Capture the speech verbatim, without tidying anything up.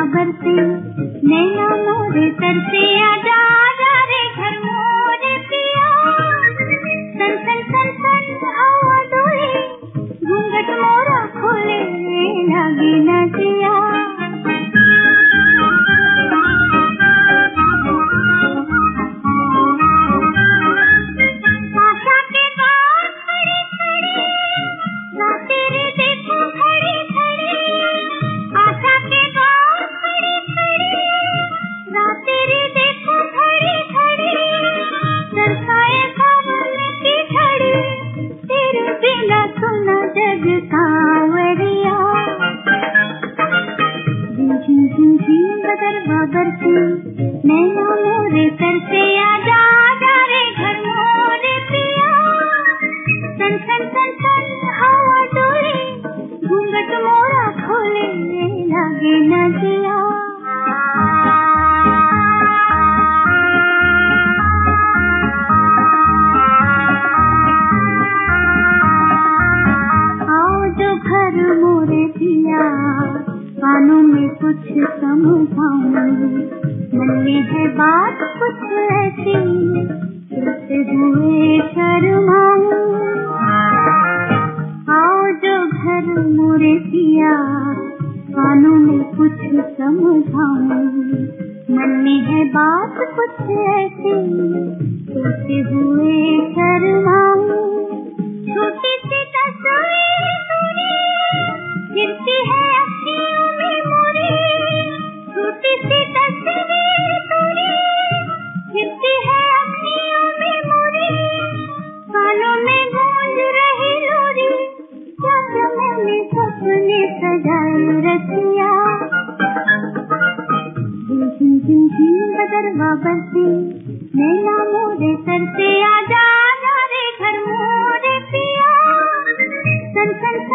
बरसे नैना मोरे तरसे आजा आजा रे घर मोरे पिया सन सन सन सन हवा डोले घूंघट मोरा खोले लागे न जिया नैना मोरे तरसे आजा आजा रे घर मोरे पिया सन सन सन सन हवा डोले घूंघट मोरा खोले लागे न जिया आओ जो घर मोरे पिया कानों में कुछ समझाऊं मन में है बात कुछ ऐसी तुझसे हुए शर्माऊं आओ जो घर मोरे पिया कानों में कुछ समझाऊं मन में है बात कुछ ऐसी तुझसे हुए शर्माऊं छोटी सी तस्वीर तूने गिरती है अखियों में मोरे छोटी सी तस्वीर तूने गिरती है अखियों में मोरे कानों में गूंज रही लोरी क्या क्या मैंने सपने सजाए रखिया झिम झिम झिम बदरवा बरसे नैना मोरे तरसे आजा आजा रे घर मोरे पिया सन सन